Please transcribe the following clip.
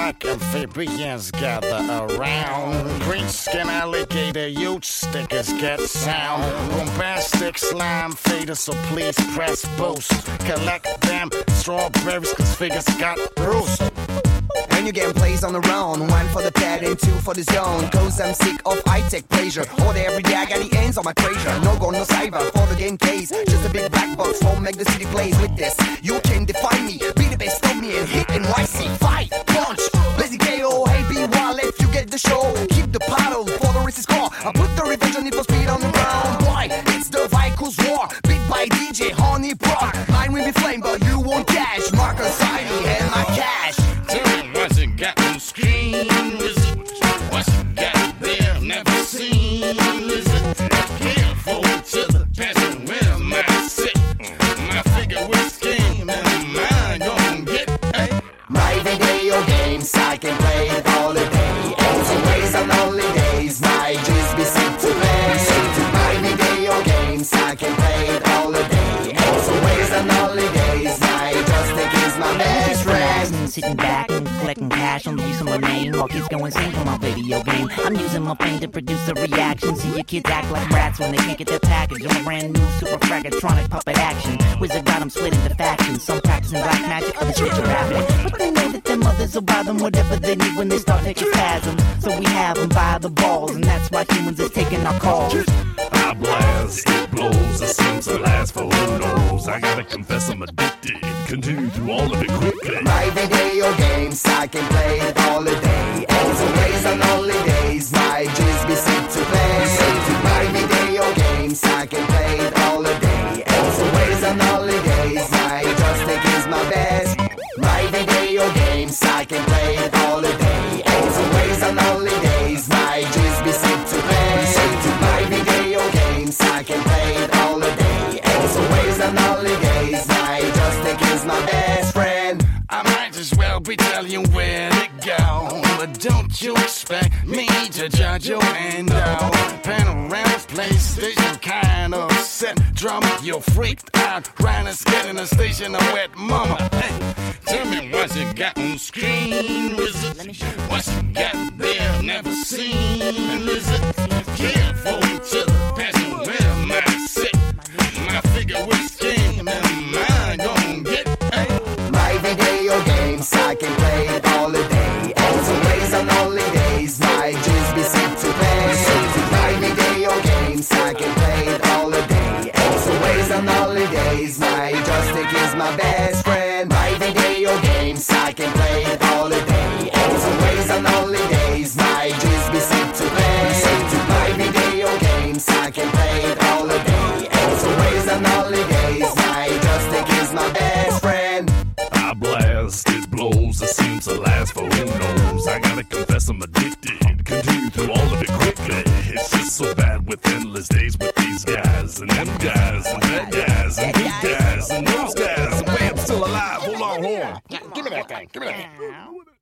like amphibians gather around. Green skin alligator, huge stickers get sound. Bombastic slime fader, so please press boost. Collect them strawberries, cause figures got bruised. When you getting plays on the run, one for the pad and two for the zone. Cause I'm sick of high-tech pleasure. All day every day I got the ends on my treasure. No go, no cyber for the game case. Just a big black box won't make the city plays with this. You can define me, be the best of me and hit NYC. Fight, punch, lazy KO, hey be wild if you get the show. Keep the paddle for the race is core. I put the revenge on it for speed on the ground. Why? It's the Vikings war. Beat by DJ Honey Brock. Mine will be flame but you won't cash. Marcus Heidi and my cash. What you got on screen, lizard? What you got there, never seen, lizard? Careful to the passion where my sit. My figure with scheme and mine gon' get, hey. My video games, I can play it all the day. Always on holidays, my just be set to play. My video games, I can play it all the day. Always on holidays, my joystick is my best friend. Sitting back and collecting cash on the use of my name while kids go insane for my video game. I'm using my brain to produce a reaction. See your kids act like rats when they can't get their package on a brand new super fragatronic puppet action. Wizard got them split into factions. Some practicing black magic, others switch rapping. But they know that their mothers will buy them whatever they need when they start taking spasms. So we have them by the balls, and that's why humans is taking our calls. I blast, it blows, it seems to last for who knows. I gotta confess I'm addicted, continue through all of it quickly. My video games, I can play it all the day. Always on holidays, my just be set to play. My video games, I can play it all the day. Always on holidays, my joystick is my best. My video games, I can play it all the day. Always on holidays, my just be set to play. My video games, I can play it all the day. Always on holidays, my joystick is my best friend. I might as well be telling you where to go, but don't you expect me to judge your end out. Panorama PlayStation kind of set drama. You're freaked out, Rhinos getting a station of wet mama. Hey, tell me what you got on screen, wizard. What you got there, never seen, lizard. Careful to the passion where my sit. My figure with scheme and mine gon' get, hey. My video games, I can play it all the day. Always on holidays, my just be set to play. My video games, I can play it all the day. Always on holidays, my joystick is my best friend. My video games, I can play it all the day. Always on holidays, my just be set to play. My video games, I can play it all the day. Always on holidays, my joystick is my best friend. I blast, it blows, it seems to last for who knows. I gotta confess I'm addicted, continue through all of it quickly. It's just so bad with endless days with these guys and them guys and that guys and these guys and those guys. And wait, I'm still alive, hold on. Give me that thing, give me that thing.